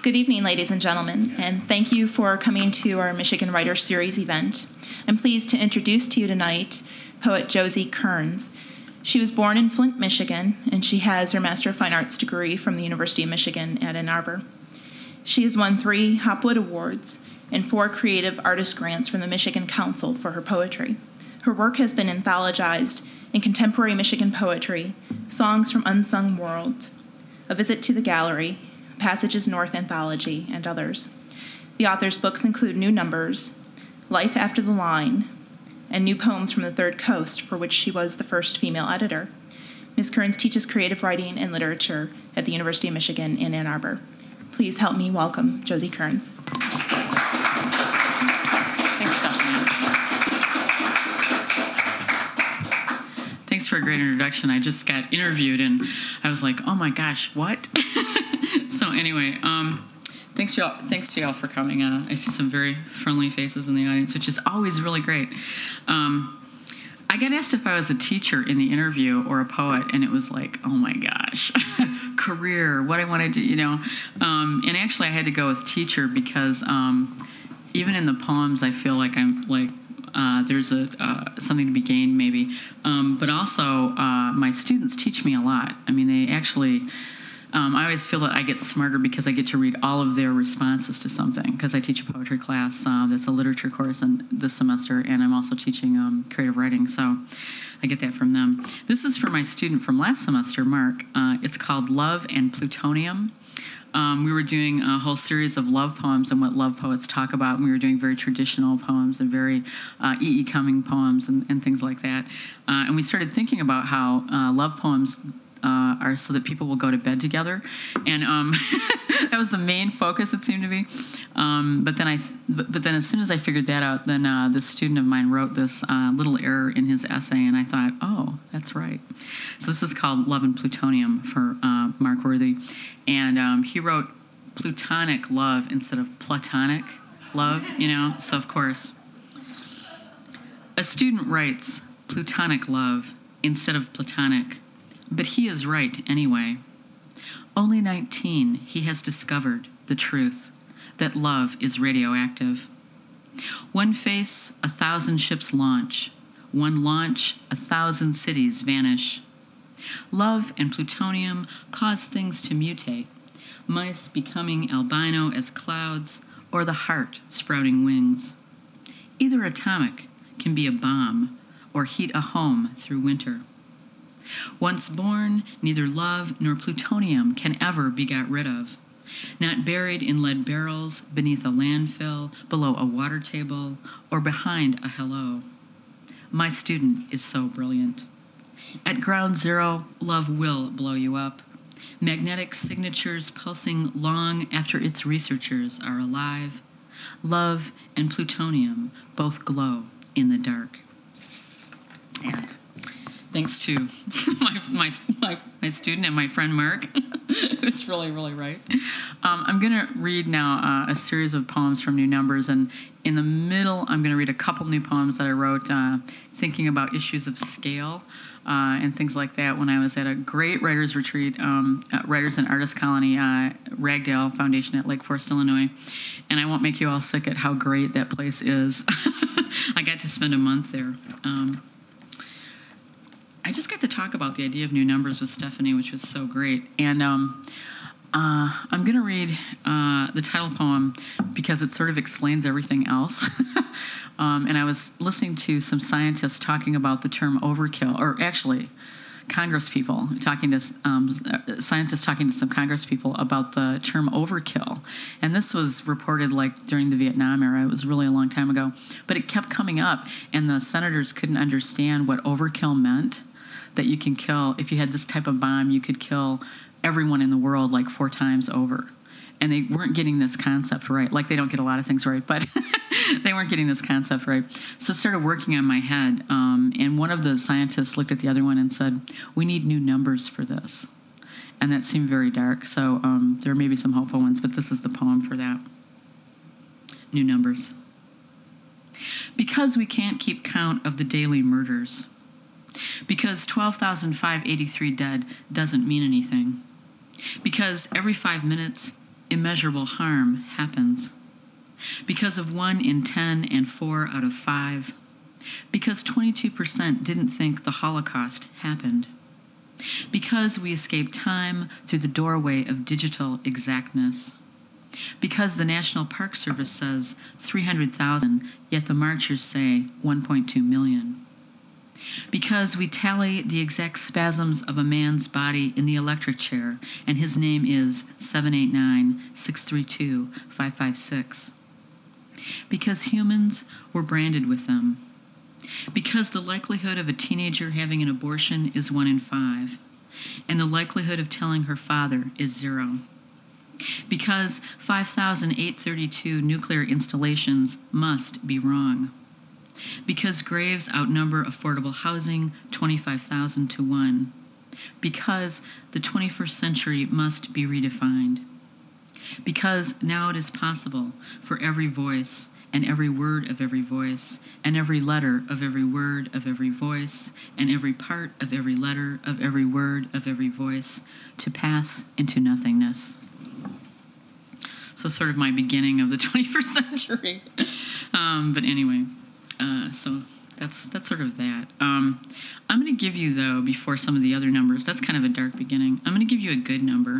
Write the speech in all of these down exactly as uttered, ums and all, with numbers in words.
Good evening, ladies and gentlemen, and thank you for coming to our Michigan Writers Series event. I'm pleased to introduce to you tonight poet Josie Kearns. She was born in Flint, Michigan, and she has her Master of Fine Arts degree from the University of Michigan at Ann Arbor. She has won three Hopwood Awards and four Creative Artist Grants from the Michigan Council for her poetry. Her work has been anthologized in Contemporary Michigan Poetry, Songs from Unsung Worlds, A Visit to the Gallery, Passages North Anthology, and others. The author's books include New Numbers, Life After the Line, and New Poems from the Third Coast, for which she was the first female editor. Miz Kearns teaches creative writing and literature at the University of Michigan in Ann Arbor. Please help me welcome Josie Kearns. Thanks, Stephanie. Thanks for a great introduction. I just got interviewed, and I was like, oh my gosh, what? So anyway, um, thanks to y'all, thanks to y'all for coming. Uh, I see some very friendly faces in the audience, which is always really great. Um, I got asked if I was a teacher in the interview or a poet, and it was like, oh my gosh, career, what I wanted to, you know. Um, and actually, I had to go as teacher because um, even in the poems, I feel like I'm like uh, there's a uh, something to be gained, maybe. Um, but also, uh, my students teach me a lot. I mean, they actually. Um, I always feel that I get smarter because I get to read all of their responses to something, because I teach a poetry class uh, that's a literature course in, this semester, and I'm also teaching um, creative writing, so I get that from them. This is for my student from last semester, Mark. Uh, it's called Love and Plutonium. Um, we were doing a whole series of love poems and what love poets talk about, and we were doing very traditional poems and very uh, E E. Cumming poems and, and things like that. Uh, and we started thinking about how uh, love poems Uh, are so that people will go to bed together, and um, that was the main focus. It seemed to be, um, but then I, but, but then as soon as I figured that out, then uh, this student of mine wrote this uh, little error in his essay, and I thought, oh, that's right. So this is called Love and Plutonium for uh, Mark Worthy, and um, he wrote plutonic love instead of platonic love. You know, so of course, a student writes plutonic love instead of platonic. But he is right anyway. Only nineteen, he has discovered the truth, that love is radioactive. One face, a thousand ships launch. One launch, a thousand cities vanish. Love and plutonium cause things to mutate, mice becoming albino as clouds, or the heart sprouting wings. Either atomic can be a bomb, or heat a home through winter. Once born, neither love nor plutonium can ever be got rid of. Not buried in lead barrels, beneath a landfill, below a water table, or behind a hello. My student is so brilliant. At ground zero, love will blow you up. Magnetic signatures pulsing long after its researchers are alive. Love and plutonium both glow in the dark. And thanks to my, my my my student and my friend Mark, who's really, really right. Um, I'm going to read now uh, a series of poems from New Numbers, and in the middle, I'm going to read a couple new poems that I wrote uh, thinking about issues of scale uh, and things like that when I was at a great writers' retreat, um, at Writers and Artists Colony, uh, Ragdale Foundation at Lake Forest, Illinois. And I won't make you all sick at how great that place is. I got to spend a month there. Um, I just got to talk about the idea of new numbers with Stephanie, which was so great. And um, uh, I'm going to read uh, the title poem because it sort of explains everything else. um, and I was listening to some scientists talking about the term overkill, or actually Congress people talking to um, scientists talking to some Congress people about the term overkill. And this was reported like during the Vietnam era. It was really a long time ago. But it kept coming up, and the senators couldn't understand what overkill meant. That you can kill, if you had this type of bomb, you could kill everyone in the world like four times over. And they weren't getting this concept right. Like they don't get a lot of things right, but they weren't getting this concept right. So it started working on my head. Um, and one of the scientists looked at the other one and said, we need new numbers for this. And that seemed very dark. So um, there may be some hopeful ones, but this is the poem for that. New numbers. Because we can't keep count of the daily murders. Because twelve thousand five hundred eighty-three dead doesn't mean anything. Because every five minutes, immeasurable harm happens. Because of one in ten and four out of five. Because twenty-two percent didn't think the Holocaust happened. Because we escaped time through the doorway of digital exactness. Because the National Park Service says three hundred thousand, yet the marchers say one point two million. Because we tally the exact spasms of a man's body in the electric chair, and his name is seven eight nine, six three two, five five six. Because humans were branded with them. Because the likelihood of a teenager having an abortion is one in five, and the likelihood of telling her father is zero. Because five thousand eight hundred thirty-two nuclear installations must be wrong. Because graves outnumber affordable housing twenty-five thousand to one. Because the twenty-first century must be redefined. Because now it is possible for every voice and every word of every voice and every letter of every word of every voice and every part of every letter of every word of every voice to pass into nothingness. So sort of my beginning of the twenty-first century. um, but anyway, uh, so that's that's sort of that. Um, I'm going to give you, though, before some of the other numbers, that's kind of a dark beginning, I'm going to give you a good number,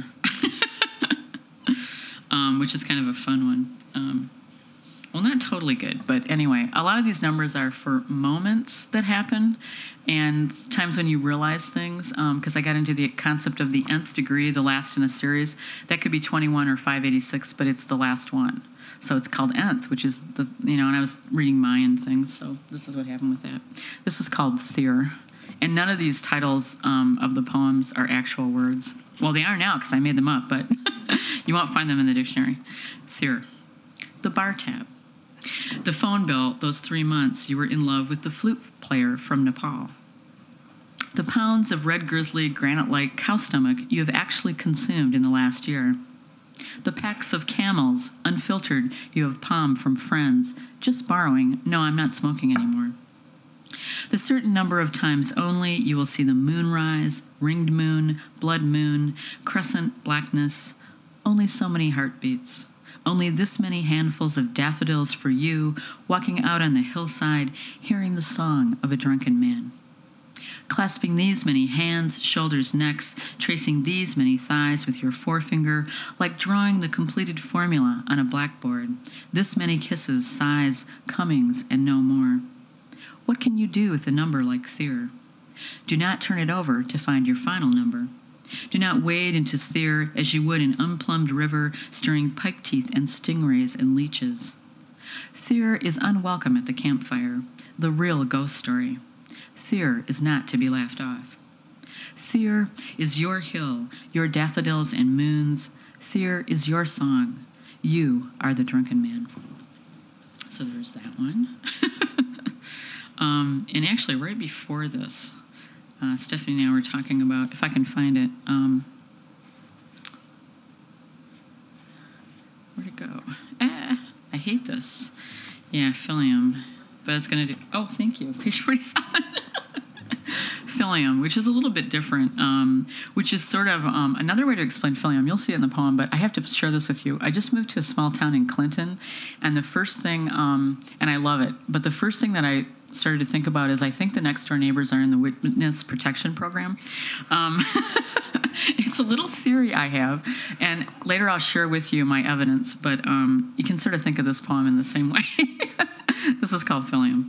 um, which is kind of a fun one. Um, well, not totally good, but anyway, a lot of these numbers are for moments that happen and times when you realize things, because um, I got into the concept of the nth degree, the last in a series. That could be twenty-one or five eighty-six, but it's the last one. So it's called nth, which is, the you know, and I was reading Mayan things, so this is what happened with that. This is called Thir. And none of these titles um, of the poems are actual words. Well, they are now because I made them up, but you won't find them in the dictionary. Thir. The bar tab. The phone bill, those three months you were in love with the flute player from Nepal. The pounds of red grizzly, granite-like cow stomach you have actually consumed in the last year. The packs of Camels, unfiltered, you have palmed from friends, just borrowing, no, I'm not smoking anymore. The certain number of times only you will see the moon rise, ringed moon, blood moon, crescent blackness, only so many heartbeats. Only this many handfuls of daffodils for you, walking out on the hillside, hearing the song of a drunken man. Clasping these many hands, shoulders, necks, tracing these many thighs with your forefinger, like drawing the completed formula on a blackboard. This many kisses, sighs, comings, and no more. What can you do with a number like Thir? Do not turn it over to find your final number. Do not wade into Thir as you would an unplumbed river stirring pike teeth and stingrays and leeches. Thir is unwelcome at the campfire, the real ghost story. Thir is not to be laughed off. Thir is your hill, your daffodils and moons. Thir is your song. You are the drunken man. So there's that one. um, and actually, right before this, Uh, Stephanie and I were talking about, if I can find it, um, where'd it go? Ah, I hate this. Yeah, Philium. But it's going to do, oh, thank you, page forty-seven. Philium, which is a little bit different, um, which is sort of um, another way to explain Philium. You'll see it in the poem, but I have to share this with you. I just moved to a small town in Clinton, and the first thing, um, and I love it, but the first thing that I started to think about is I think the next door neighbors are in the witness protection program. Um, it's a little theory I have, and later I'll share with you my evidence, but um, you can sort of think of this poem in the same way. This is called Philium.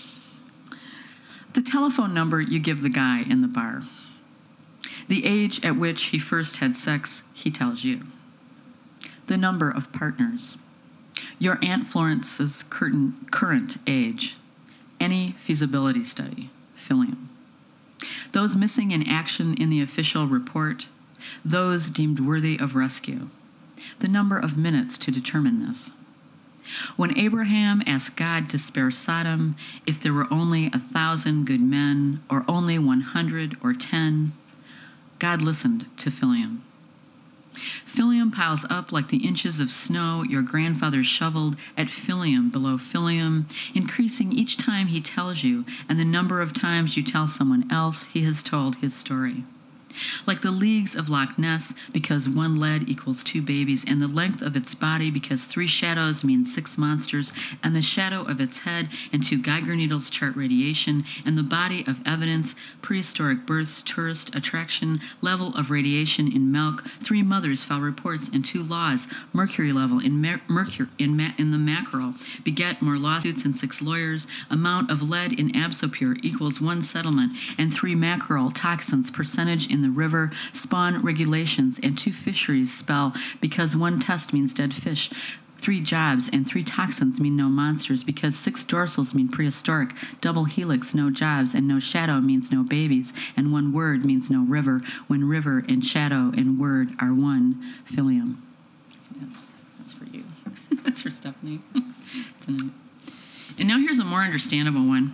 The telephone number you give the guy in the bar. The age at which he first had sex, he tells you. The number of partners. Your Aunt Florence's current, current age. Any feasibility study, Philium. Those missing in action in the official report, those deemed worthy of rescue. The number of minutes to determine this. When Abraham asked God to spare Sodom, if there were only a thousand good men, or only one hundred or ten, God listened to Philium. Philium piles up like the inches of snow your grandfather shoveled at Philium below Philium, increasing each time he tells you and the number of times you tell someone else he has told his story. Like the leagues of Loch Ness, because one lead equals two babies, and the length of its body, because three shadows mean six monsters, and the shadow of its head and two Geiger needles chart radiation, and the body of evidence, prehistoric births, tourist attraction, level of radiation in milk, three mothers file reports, and two laws, mercury level in mer- mercury in, ma- in the mackerel, beget more lawsuits and six lawyers, amount of lead in Absopure equals one settlement, and three mackerel toxins percentage in the river, spawn regulations, and two fisheries spell because one test means dead fish. Three jobs and three toxins mean no monsters because six dorsals mean prehistoric, double helix, no jobs, and no shadow means no babies, and one word means no river, when river and shadow and word are one, Philium. That's, that's for you. That's for Stephanie tonight. And now here's a more understandable one.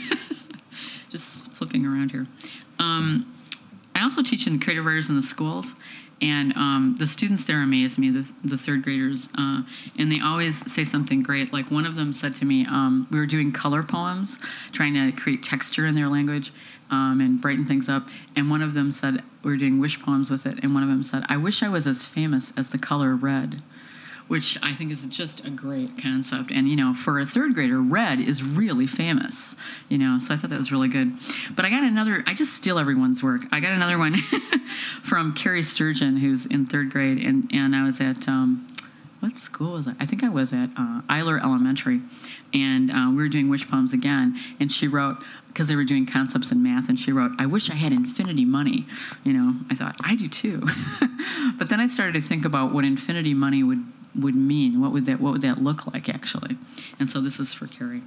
Just flipping around here. Um, I also teach in creative writers in the schools, and um, the students there amaze me, the, the third graders, uh, and they always say something great. Like one of them said to me, um, we were doing color poems, trying to create texture in their language um, and brighten things up, and one of them said, we were doing wish poems with it, and one of them said, I wish I was as famous as the color red, which I think is just a great concept. And, you know, for a third grader, red is really famous, you know, so I thought that was really good. But I got another, I just steal everyone's work. I got another one from Carrie Sturgeon, who's in third grade, and, and I was at, um, what school was I? I think I was at uh, Eiler Elementary, and uh, we were doing wish poems again, and she wrote, because they were doing concepts in math, and she wrote, I wish I had infinity money. You know, I thought, I do too. But then I started to think about what infinity money would would mean. What would that what would that look like, actually? And so this is for Carrie.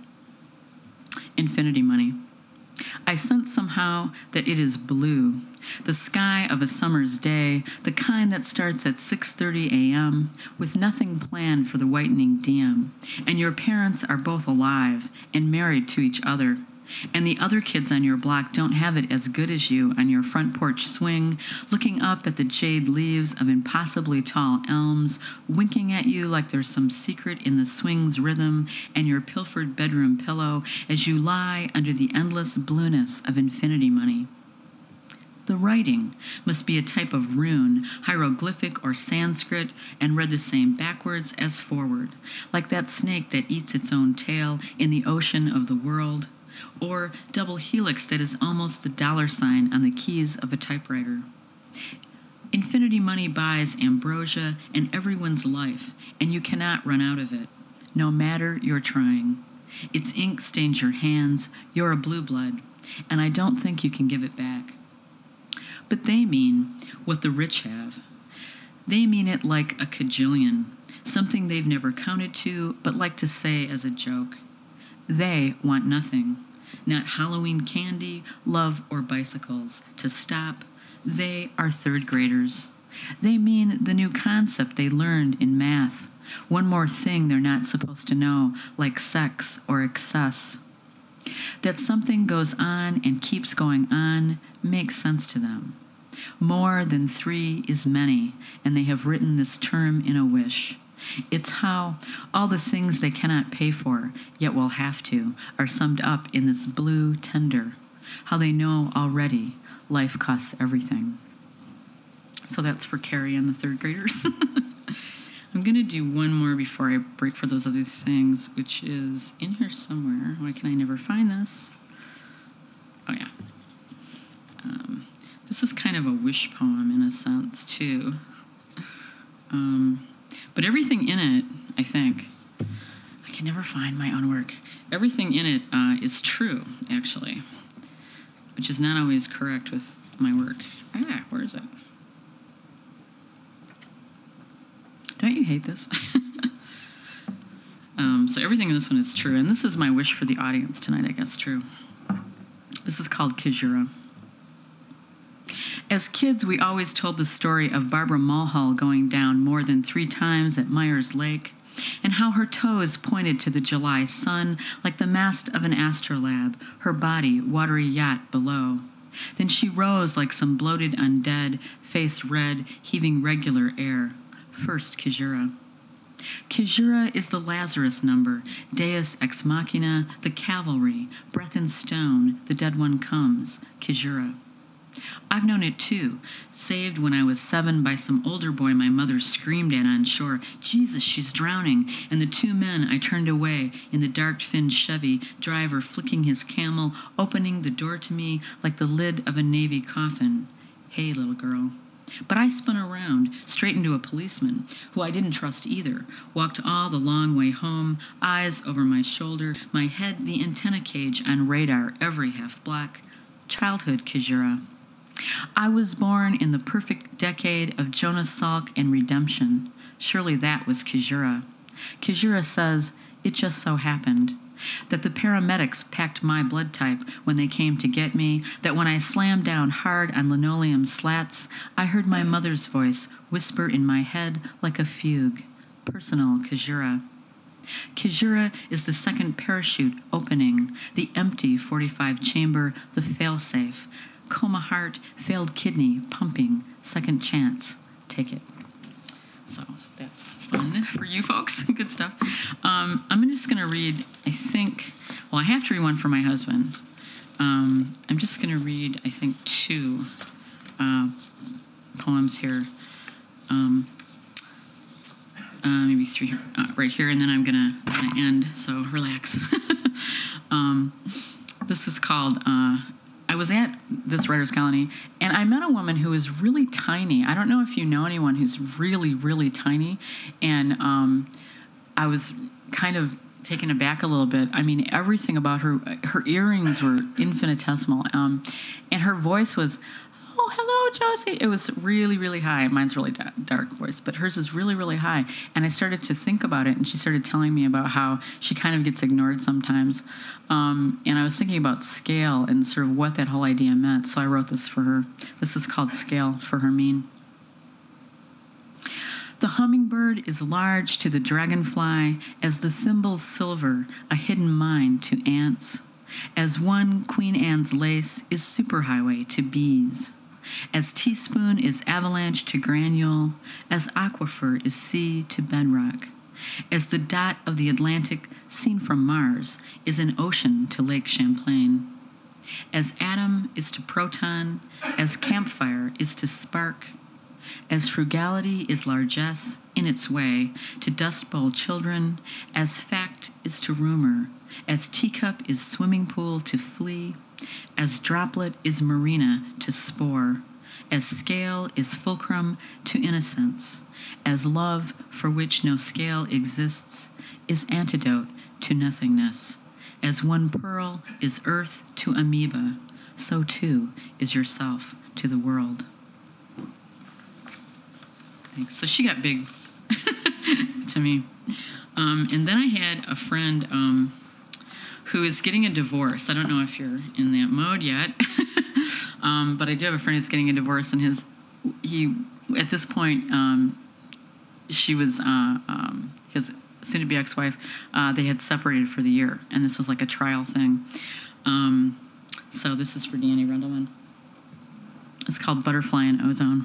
Infinity money. I sense somehow that it is blue, the sky of a summer's day, the kind that starts at six thirty a.m. with nothing planned for the whitening D M, and your parents are both alive and married to each other. And the other kids on your block don't have it as good as you on your front porch swing, looking up at the jade leaves of impossibly tall elms, winking at you like there's some secret in the swing's rhythm and your pilfered bedroom pillow as you lie under the endless blueness of infinity money. The writing must be a type of rune, hieroglyphic or Sanskrit, and read the same backwards as forward, like that snake that eats its own tail in the ocean of the world, or double helix that is almost the dollar sign on the keys of a typewriter. Infinity money buys ambrosia and everyone's life, and you cannot run out of it, no matter you're trying. Its ink stains your hands, you're a blue blood, and I don't think you can give it back. But they mean what the rich have. They mean it like a cajillion, something they've never counted to, but like to say as a joke. They want nothing. Not Halloween candy, love, or bicycles. To stop, they are third graders. They mean the new concept they learned in math. One more thing they're not supposed to know, like sex or excess. That something goes on and keeps going on makes sense to them. More than three is many, and they have written this term in a wish. It's how all the things they cannot pay for, yet will have to, are summed up in this blue tender. How they know already life costs everything. So that's for Carrie and the third graders. I'm going to do one more before I break for those other things, which is in here somewhere. Why can I never find this? Oh, yeah. Um, this is kind of a wish poem in a sense, too. Um... But everything in it, I think, I can never find my own work. Everything in it uh, is true, actually, which is not always correct with my work. Ah, where is it? Don't you hate this? um, so everything in this one is true, and this is my wish for the audience tonight, I guess, true. This is called Kizura. As kids, we always told the story of Barbara Mulhall going down more than three times at Myers Lake, and how her toes pointed to the July sun like the mast of an astrolabe, her body watery yacht below. Then she rose like some bloated undead, face red, heaving regular air. First Kizura. Kizura is the Lazarus number, Deus ex machina, the cavalry, breath and stone, the dead one comes, Kizura. I've known it too, saved when I was seven by some older boy my mother screamed at on shore, "Jesus, she's drowning," and the two men I turned away in the dark-finned Chevy, driver flicking his camel, opening the door to me like the lid of a Navy coffin. "Hey, little girl." But I spun around, straight into a policeman, who I didn't trust either, walked all the long way home, eyes over my shoulder, my head the antenna cage on radar, every half block. Childhood, Kajura. I was born in the perfect decade of Jonas Salk and redemption. Surely that was Kajura. Kajura says, it just so happened that the paramedics packed my blood type when they came to get me, that when I slammed down hard on linoleum slats, I heard my mother's voice whisper in my head like a fugue. Personal Kajura. Kajura is the second parachute opening, the empty forty-five chamber, the failsafe. Coma heart, failed kidney, pumping, second chance. Take it. So that's fun for you folks. Good stuff. Um, I'm just going to read, I think, well, I have to read one for my husband. Um, I'm just going to read, I think, two uh, poems here. Um, uh, maybe three uh, right here, and then I'm going to end, so relax. um, this is called... Uh, I was at this writer's colony, and I met a woman who is really tiny. I don't know if you know anyone who's really, really tiny. And um, I was kind of taken aback a little bit. I mean, everything about her, her earrings were infinitesimal. Um, and her voice was, "Oh, hello, Josie." It was really, really high. Mine's really da- dark voice, but hers is really, really high. And I started to think about it, and she started telling me about how she kind of gets ignored sometimes. Um, and I was thinking about scale and sort of what that whole idea meant, so I wrote this for her. This is called Scale for Hermine. The hummingbird is large to the dragonfly as the thimble's silver, a hidden mine to ants. As one Queen Anne's lace is superhighway to bees. As teaspoon is avalanche to granule, as aquifer is sea to bedrock. As the dot of the Atlantic, seen from Mars, is an ocean to Lake Champlain. As atom is to proton, as campfire is to spark, as frugality is largesse, in its way, to Dust Bowl children, as fact is to rumor, as teacup is swimming pool to flea, as droplet is marina to spore, as scale is fulcrum to innocence, as love, for which no scale exists, is antidote to nothingness. As one pearl is earth to amoeba, so too is yourself to the world. Thanks. So she got big to me. Um, and then I had a friend um, who is getting a divorce. I don't know if you're in that mode yet, um, but I do have a friend who's getting a divorce, and his he at this point um, she was uh, um, his soon-to-be ex-wife. Uh, they had separated for the year, and this was like a trial thing. Um, so this is for Danny Rendelman. It's called Butterfly in Ozone.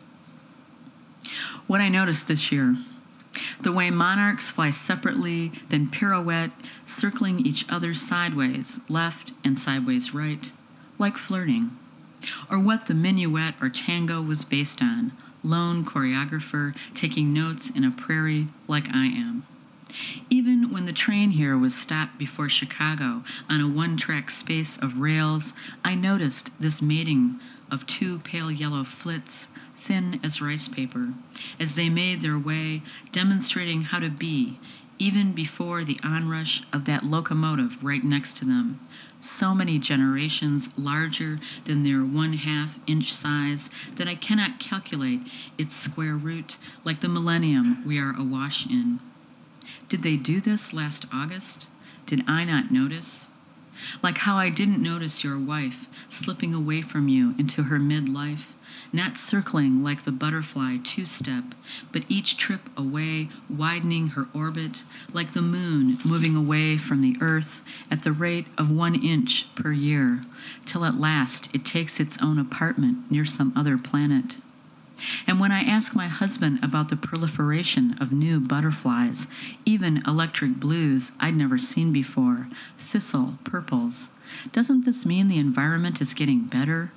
What I noticed this year, the way monarchs fly separately, then pirouette, circling each other sideways, left and sideways right, like flirting. Or what the minuet or tango was based on, lone choreographer taking notes in a prairie like I am. Even when the train here was stopped before Chicago on a one-track space of rails, I noticed this mating of two pale yellow flits, thin as rice paper, as they made their way, demonstrating how to be, even before the onrush of that locomotive right next to them. So many generations larger than their one-half inch size that I cannot calculate its square root, like the millennium we are awash in. Did they do this last August? Did I not notice? Like how I didn't notice your wife slipping away from you into her midlife, not circling like the butterfly two-step, but each trip away, widening her orbit, like the moon moving away from the earth at the rate of one inch per year, till at last it takes its own apartment near some other planet. And when I ask my husband about the proliferation of new butterflies, even electric blues I'd never seen before, thistle purples, doesn't this mean the environment is getting better?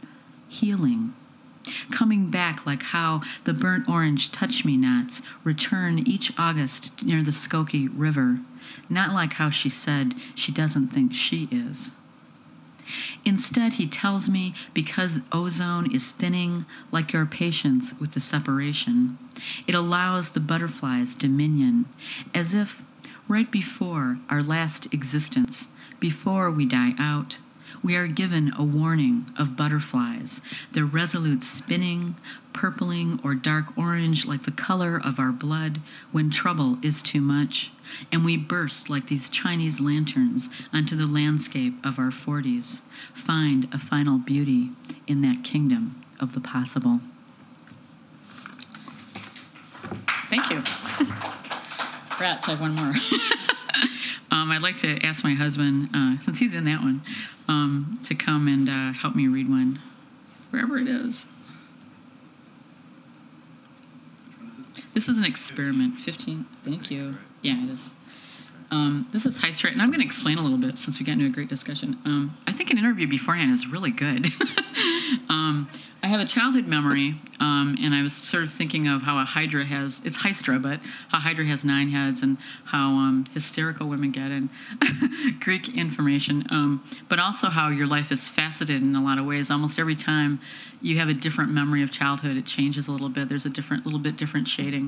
healing. Coming back like how the burnt orange touch-me-nots return each August near the Skokie River, not like how she said she doesn't think she is. Instead, he tells me because ozone is thinning, like your patience with the separation, it allows the butterfly's dominion, as if right before our last existence, before we die out, we are given a warning of butterflies, their resolute spinning, purpling or dark orange like the color of our blood when trouble is too much, and we burst like these Chinese lanterns onto the landscape of our forties, find a final beauty in that kingdom of the possible. Thank you. Rats, I have one more. um, I'd like to ask my husband, uh, since he's in that one, um, to come and uh, help me read one, wherever it is. This is an experiment. fifteen. Thank you. Yeah, it is. Um, this is Hystra, and I'm going to explain a little bit since we got into a great discussion. Um, I think an interview beforehand is really good. um, I have a childhood memory, um, and I was sort of thinking of how a hydra has, it's Hystra, but how hydra has nine heads and how um, hysterical women get and Greek information, um, but also how your life is faceted in a lot of ways. Almost every time you have a different memory of childhood, it changes a little bit. There's a different, little bit different shading.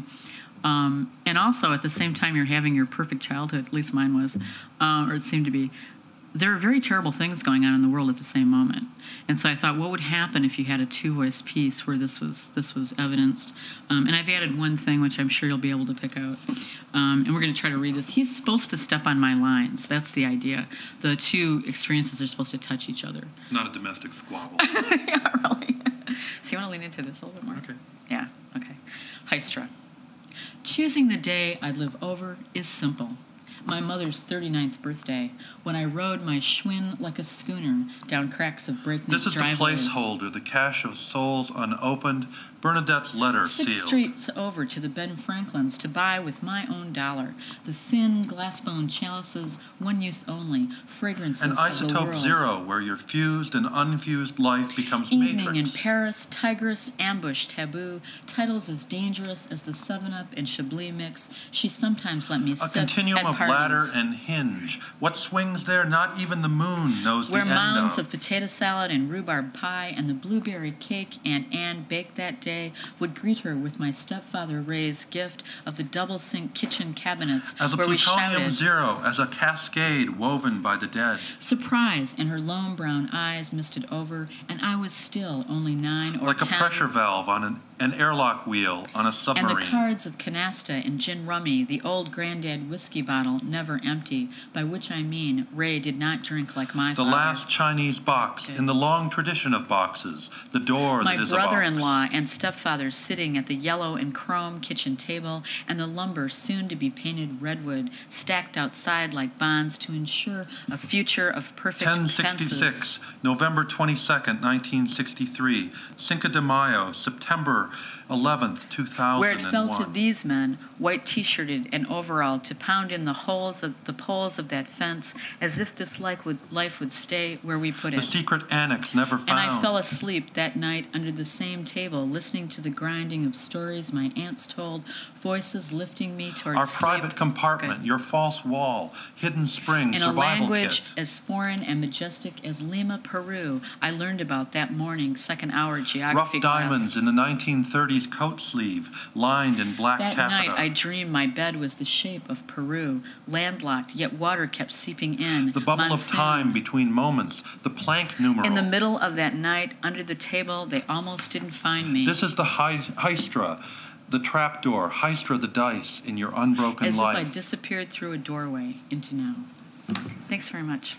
Um, and also, at the same time you're having your perfect childhood, at least mine was, uh, or it seemed to be, there are very terrible things going on in the world at the same moment. And so I thought, what would happen if you had a two-voice piece where this was this was evidenced? Um, and I've added one thing, which I'm sure you'll be able to pick out. Um, and we're going to try to read this. He's supposed to step on my lines. That's the idea. The two experiences are supposed to touch each other. It's not a domestic squabble. Yeah, really. So you want to lean into this a little bit more? Okay. Yeah, okay. Hystra. Choosing the day I'd live over is simple. My mother's thirty-ninth birthday, when I rode my Schwinn like a schooner down cracks of breakneck This is driveways. the placeholder, the cache of souls unopened, Bernadette's letter Six sealed. streets over to the Ben Franklins to buy with my own dollar the thin glass-bone chalices, one use only, fragrances An of the isotope world. zero, where your fused and unfused life becomes Evening matrix. in Paris, tigress, ambush, taboo, titles as dangerous as the seven up and Chablis mix. She sometimes let me A sip continuum at of parties. ladder and hinge. What swings there, not even the moon knows Where the end mounds of. of potato salad and rhubarb pie and the blueberry cake Aunt Anne baked that day would greet her with my stepfather Ray's gift of the double sink kitchen cabinets As a where we plutonium shouted, zero, as a cascade woven by the dead. surprise, and her lone brown eyes misted over, and I was still only nine or Like a ten. pressure valve on an, an airlock wheel on a And submarine. the cards of canasta and gin rummy, the old granddad whiskey bottle never empty, by which I mean Ray did not drink like my The father. last Chinese box Okay. in the long tradition of boxes. The door My that is a box. brother-in-law and stepfather sitting at the yellow and chrome kitchen table, and the lumber soon to be painted redwood, stacked outside like bonds to ensure a future of perfect ten fences. sixty-six, November twenty-second, nineteen sixty-three. Cinco de Mayo, September eleventh, two thousand one. Where it fell to these men, white t-shirted and overall, to pound in the holes of the poles of that fence, as if this life would, life would stay where we put The it. secret annex never found. And I fell asleep that night under the same table, listening to the grinding of stories my aunts told, voices lifting me towards Our sleep. private compartment, Good. your false wall, hidden spring, In a survival language kit. as foreign and majestic as Lima, Peru, I learned about that morning, second hour Rough geography class. diamonds in the nineteen thirties coat sleeve, lined in black That taffeta. night I dreamed my bed was the shape of Peru, landlocked, yet water kept seeping in. the bubble Monsoon. of time between moments, the Planck numeral. In the middle of that night, under the table, they almost didn't find me. This is the hy- Hystra, the trapdoor, Hystra the dice in your unbroken As life. if I disappeared through a doorway into now. Thanks very much.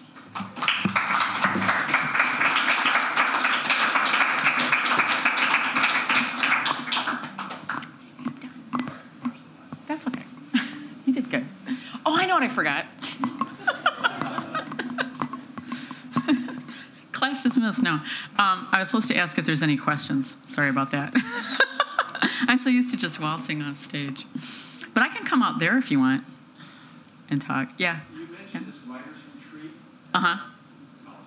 That's okay. You did good. Oh, I know what I forgot. Class dismissed. No. Um, I was supposed to ask if there's any questions. Sorry about that. I'm so used to just waltzing off stage. But I can come out there if you want and talk. Yeah. You mentioned Yeah. this writer's retreat. Uh-huh.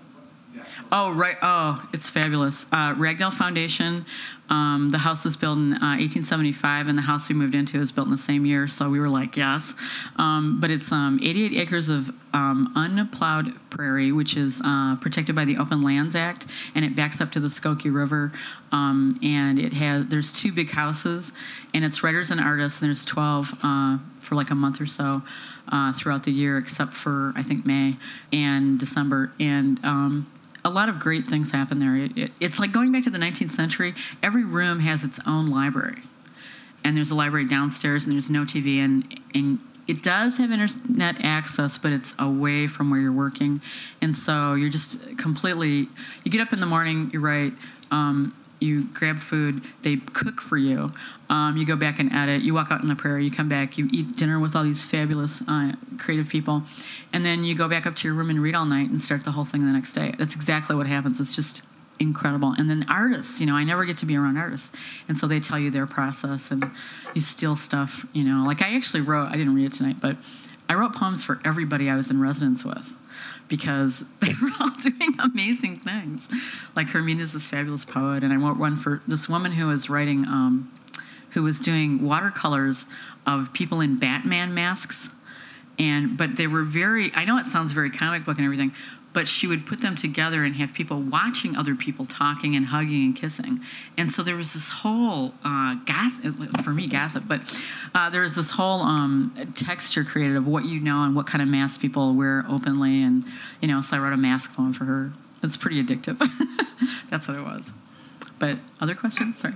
Oh, right. Oh, it's fabulous. Uh, Ragdale Foundation. Um, the house was built in uh, eighteen seventy-five, and the house we moved into was built in the same year. So we were like, yes. Um, but it's um, eighty-eight acres of um, unplowed prairie, which is uh, protected by the Open Lands Act, and it backs up to the Skokie River. Um, and it has there's two big houses, and it's writers and artists. And there's twelve uh, for like a month or so uh, throughout the year, except for I think May and December. And um, a lot of great things happen there. It, it, it's like going back to the nineteenth century. Every room has its own library. And there's a library downstairs, and there's no T V. And, and it does have internet access, but it's away from where you're working. And so you're just completely, you get up in the morning, you write, um, you grab food, they cook for you. Um, you go back and edit. You walk out in the prairie. You come back. You eat dinner with all these fabulous, uh, creative people, and then you go back up to your room and read all night and start the whole thing the next day. That's exactly what happens. It's just incredible. And then artists, you know, I never get to be around artists, and so they tell you their process, and you steal stuff. You know, like I actually wrote. I didn't read it tonight, but I wrote poems for everybody I was in residence with, because they were all doing amazing things. Like Hermina's this fabulous poet, and I wrote one for this woman who was writing. Um, who was doing watercolors of people in Batman masks. And but they were very, I know it sounds very comic book and everything, but she would put them together and have people watching other people talking and hugging and kissing. And so there was this whole, uh, gossip, for me, gossip, but uh, there was this whole um, texture created of what you know and what kind of masks people wear openly. And, you know, so I wrote a mask poem for her. It's pretty addictive. That's what it was. But other questions? Sorry.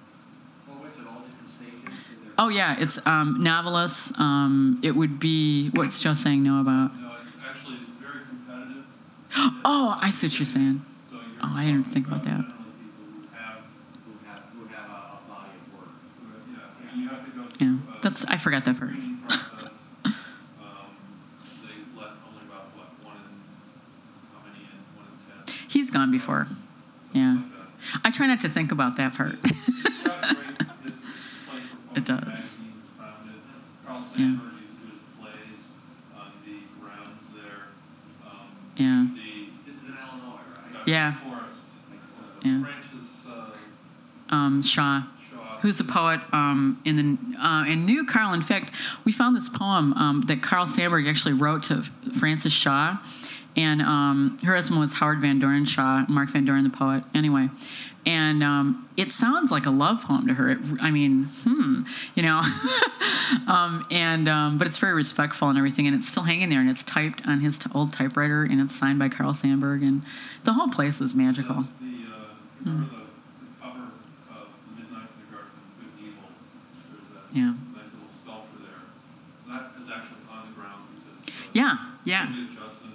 Oh, yeah, it's um, novelists. Um, it would be, what's Joe saying no about? No, it's actually it's very competitive. Oh, I see what you're saying. So you're Oh, I didn't think about that. generally people who have, who have, who have a, a body of work. Who have- Yeah, I mean, you have to go through. Yeah, uh, that's, I forgot that part. screening process. Um, They let only about, what, one in, how many in, one in ten? He's gone before. Something Yeah. like that. I try not to think about that part. It's got a great history. It's played for It Poetry does. Magazine, founded. Carl Yeah. Sandburg used to do his plays on the grounds there. Um, Yeah. The, this is in Illinois, right? Yeah. Forest. Yeah. Francis uh, Um, Shaw, Shaw. who's a poet um, in the uh, and knew Carl. In fact, we found this poem um, that Carl Sandburg actually wrote to Francis Shaw, and um, her husband was Howard Van Doren Shaw, Mark Van Doren, the poet. Anyway, and um, it sounds like a love poem to her. It, I mean, hmm, you know, um, and um, but it's very respectful and everything, and it's still hanging there, and it's typed on his t- old typewriter, and it's signed by Carl Sandburg, and the whole place is magical. The, the, uh, remember the, the cover of Midnight in the Garden of Good and Evil? There's that Yeah. nice little sculpture there. That is actually on the ground because uh, Yeah, yeah. Julia Judson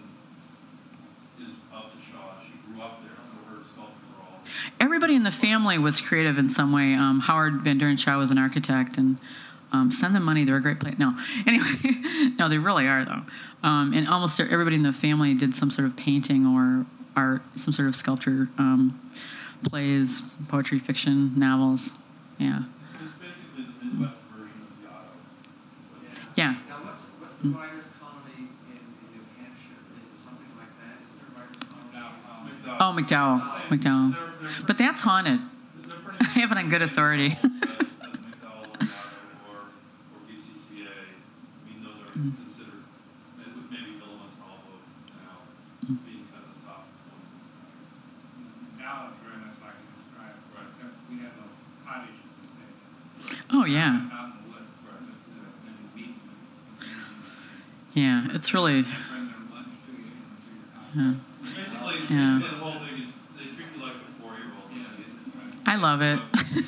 is of the Shaw. She grew up there, so her sculptures are all. Everybody in the family was creative in some way. Um, Howard Van Doren Shaw was an architect, and um, send them money. They're a great place. No, anyway, no, they really are though. Um, and almost everybody in the family did some sort of painting or art, some sort of sculpture, um, plays, poetry, fiction, novels. Yeah, It's basically the Midwest version of the auto. yeah. Now, what's, what's the writers' colony in, in New Hampshire? Is it something like that? Is there a writers' colony? Oh, McDowell, McDowell. They're, they're But that's haunted. They're pretty I have it on good authority. as, as McDowell, Otto, or, or B C C A. I mean, those are considered, with maybe Philomon's Hollow now being kind of the top ones. Now it's very much like you described, where except we have no cottage to stay. Oh yeah, Out in the woods, where it's just, uh, in the weeds. yeah. It's really, They bring their lunch to you and to your house. yeah. Basically, Yeah. the whole thing is they treat you like a four-year-old. I love it.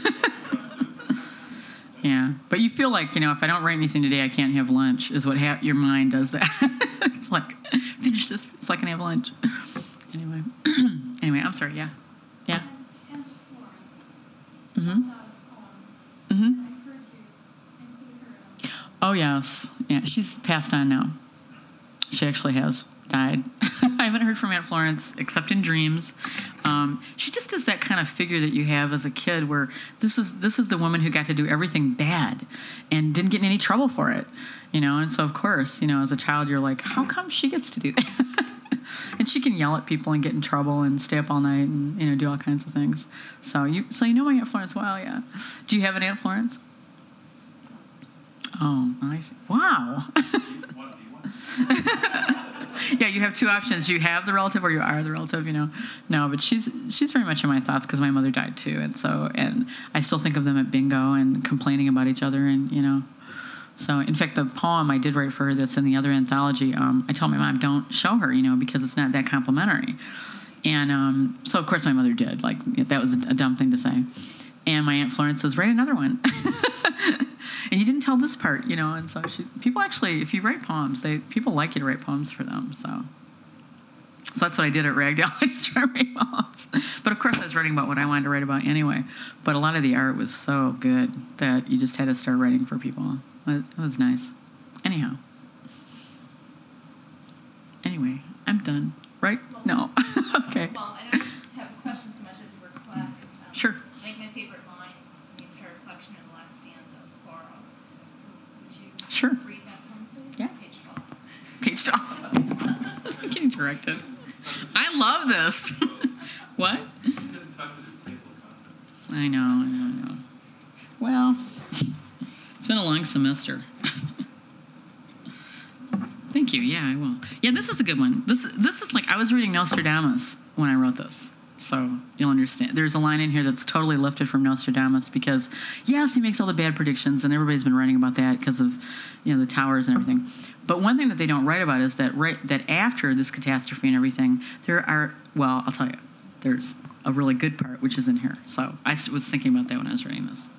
Yeah, but you feel like, you know, if I don't write anything today, I can't have lunch. Is what ha- your mind does that. It's like finish this so I can have lunch. Anyway, anyway, I'm sorry. Yeah, yeah. And to Florence. Mhm. Out of poem. Mhm. And I've heard you include her in Oh yes, yeah. She's passed on now. She actually has died. I haven't heard from Aunt Florence except in dreams. Um, she just is that kind of figure that you have as a kid, where this is this is the woman who got to do everything bad and didn't get in any trouble for it, you know. And so of course, you know, as a child, you're like, how come she gets to do that? And she can yell at people and get in trouble and stay up all night and, you know, do all kinds of things. So you so you know my Aunt Florence well, yeah. Do you have an Aunt Florence? Oh, nice. Wow. One, do you want? Yeah, you have two options. You have the relative or you are the relative, you know. No, but she's she's very much in my thoughts because my mother died too. And so, and I still think of them at bingo and complaining about each other and, you know. So, in fact, the poem I did write for her that's in the other anthology, um, I told my mom, don't show her, you know, because it's not that complimentary. And um, so, of course, my mother did. Like, that was a dumb thing to say. And my Aunt Florence says, write another one. And you didn't tell this part, you know. And so she, people actually, if you write poems, they people like you to write poems for them. So, so that's what I did at Ragdale. I started writing poems. But, of course, I was writing about what I wanted to write about anyway. But a lot of the art was so good that you just had to start writing for people. It was nice. Anyhow. Anyway, I'm done. Right? No. Okay. Well, I don't have a question so much as a request. Um, Sure. I think my favorite lines in the entire collection are the last stanza of Quarrel. So would you Sure. read that poem, please? Yeah. Page twelve. Page twelve. I'm getting directed. I love this. What? You didn't touch it at table contents. I know, I know, I know. Well, it's been a long semester. Thank you. Yeah, I will. Yeah, this is a good one. This this is like I was reading Nostradamus when I wrote this. So you'll understand. There's a line in here that's totally lifted from Nostradamus because, yes, he makes all the bad predictions, and everybody's been writing about that because of, you know, the towers and everything. But one thing that they don't write about is that right that after this catastrophe and everything, there are, well, I'll tell you, there's a really good part, which is in here. So I was thinking about that when I was writing this.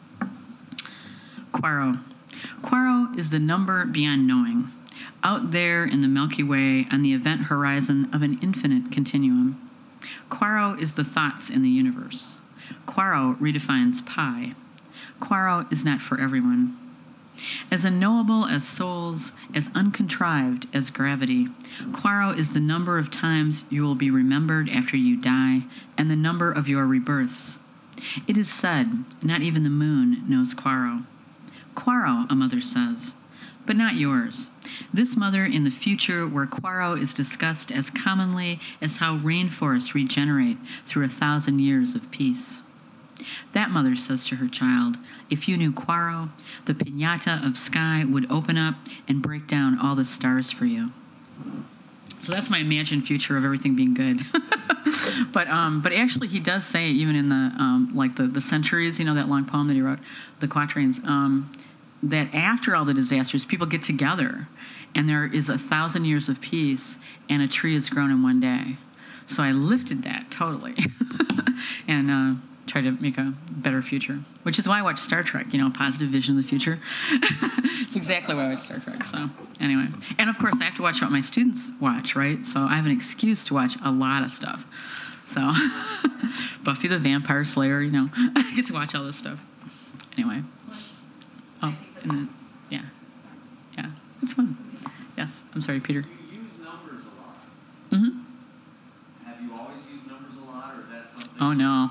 Quarro. Quarro is the number beyond knowing, out there in the Milky Way on the event horizon of an infinite continuum. Quarro is the thoughts in the universe. Quarro redefines pi. Quarro is not for everyone. As unknowable as souls, as uncontrived as gravity, Quarro is the number of times you will be remembered after you die and the number of your rebirths. It is said, not even the moon knows Quarro. Quarro, a mother says, but not yours. This mother in the future where Quarro is discussed as commonly as how rainforests regenerate through a thousand years of peace. That mother says to her child, if you knew Quarro, the piñata of sky would open up and break down all the stars for you. So that's my imagined future of everything being good. but um, but actually he does say, even in the um, like the, the centuries, you know, that long poem that he wrote, the quatrains, um, that after all the disasters, people get together and there is a thousand years of peace and a tree is grown in one day. So I lifted that totally and uh, tried to make a better future, which is why I watch Star Trek, you know, positive vision of the future. It's exactly why I watch Star Trek. So anyway, and of course I have to watch what my students watch, right? So I have an excuse to watch a lot of stuff. So Buffy the Vampire Slayer, you know, I get to watch all this stuff. Anyway. Oh, and then, yeah. Yeah, it's fun. Yes, I'm sorry, Peter. You use numbers a lot. Mm-hmm. Have you always used numbers a lot, or is that something? Oh, no.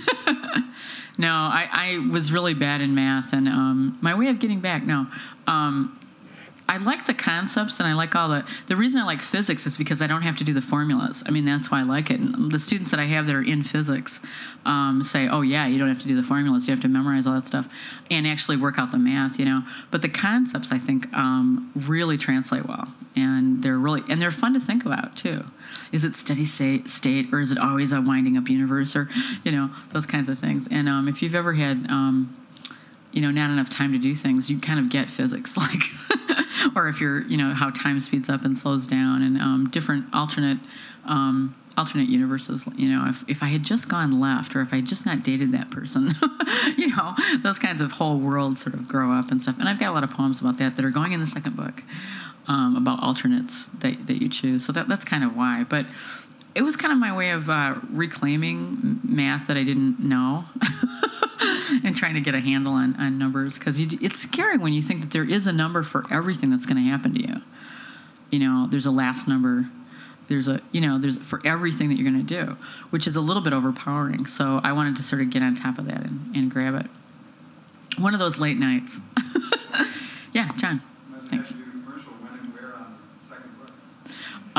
No, I, I was really bad in math, and um, my way of getting back, no. Um, I like the concepts, and I like all the... The reason I like physics is because I don't have to do the formulas. I mean, that's why I like it. And the students that I have that are in physics um, say, oh, yeah, you don't have to do the formulas. You have to memorize all that stuff and actually work out the math, you know. But the concepts, I think, um, really translate well. And they're really... And they're fun to think about, too. Is it steady state, state or is it always a winding up universe? Or, you know, those kinds of things. And um, if you've ever had... Um, you know, not enough time to do things, you kind of get physics, like, or if you're, you know, how time speeds up and slows down, and um, different alternate, um, alternate universes. You know, if if I had just gone left, or if I had just not dated that person, you know, those kinds of whole worlds sort of grow up and stuff. And I've got a lot of poems about that that are going in the second book, um, about alternates that that you choose. So that that's kind of why, but. It was kind of my way of uh, reclaiming math that I didn't know and trying to get a handle on, on numbers. Because it's scary when you think that there is a number for everything that's going to happen to you. You know, there's a last number. There's a, you know, there's for everything that you're going to do, which is a little bit overpowering. So I wanted to sort of get on top of that and, and grab it. One of those late nights. Yeah, John. Thanks.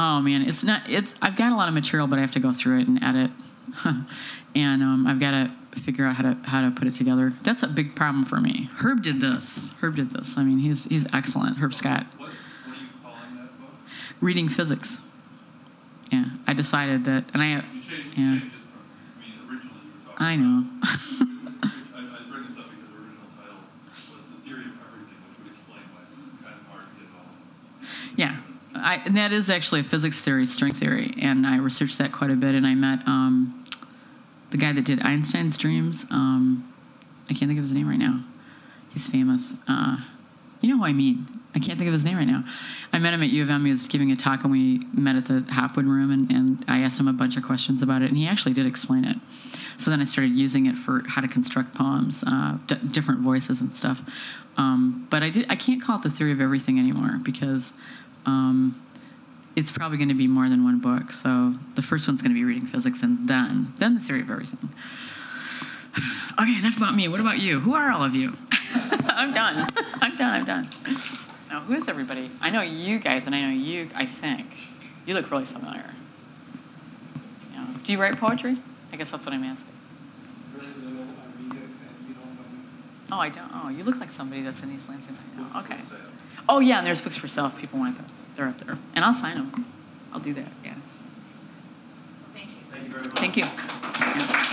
Oh man, it's not. It's I've got a lot of material, but I have to go through it and edit, and um, I've got to figure out how to how to put it together. That's a big problem for me. Herb did this. Herb did this. I mean, he's he's excellent. Herb Scott. What, what are you calling that book? Reading Physics. Yeah, I decided that, and I. You changed, you Yeah. changed it from, I mean, originally you were talking I know. I, I bring this up because the original title was The Theory of Everything, which would explain why it's kind of hard to get all. Yeah, I, and that is actually a physics theory, string theory, and I researched that quite a bit. And I met um, the guy that did Einstein's dreams. Um, I can't think of his name right now. He's famous. Uh, you know who I mean? I can't think of his name right now. I met him at U of M. He was giving a talk, and we met at the Hopwood Room, and, and I asked him a bunch of questions about it, and he actually did explain it. So then I started using it for how to construct poems, uh, d- different voices and stuff. Um, but I did. I can't call it the theory of everything anymore because um, it's probably going to be more than one book. So the first one's going to be Reading Physics, and then then the theory of everything. Okay, enough about me. What about you? Who are all of you? I'm done. I'm done. I'm done. Now, who is everybody? I know you guys, and I know you. I think you look really familiar. Yeah. Do you write poetry? I guess that's what I'm asking. Very little, I read it, and you don't know. Oh, I don't. Oh, you look like somebody that's in East Lansing. Books Oh, for okay. sale. Oh, yeah, and there's books for sale if people want them. They're up there, and I'll sign them. I'll do that. Yeah. Thank you. Thank you very much. Thank you. Yeah.